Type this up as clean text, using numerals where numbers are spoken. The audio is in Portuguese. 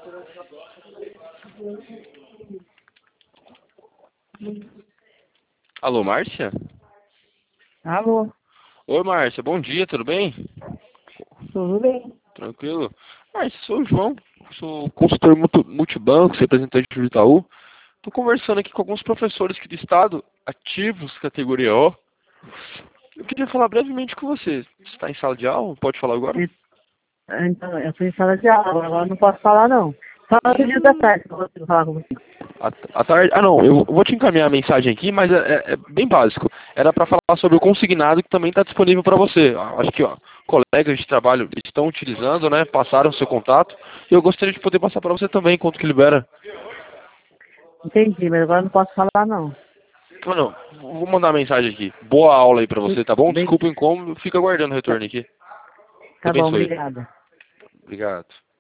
Alô, Márcia? Alô, Oi, Márcia, bom dia, tudo bem? tudo bem? Tranquilo? Márcia, sou o João, sou consultor multibanco, representante do Itaú. Estou conversando aqui com alguns professores aqui do estado, ativos, categoria O. Eu queria falar brevemente com você. Você está em sala de aula? Pode falar agora? Então, eu fui em sala de aula, agora não posso falar não. Só no período da tarde que eu consigo falar com você. À tarde? Ah, não, eu vou te encaminhar a mensagem aqui, mas é bem básico. Era para falar sobre o consignado que também está disponível para você. Acho que colegas de trabalho estão utilizando, né? Passaram o seu contato. E eu gostaria de poder passar para você também, enquanto que libera. Entendi, mas agora não posso falar não. Ah, não, vou mandar uma mensagem aqui. Boa aula aí para você, tá bom? Bem, Desculpa o incômodo, fica aguardando o tá, retorno aqui. tá bom, Abençoe. obrigada. Obrigado.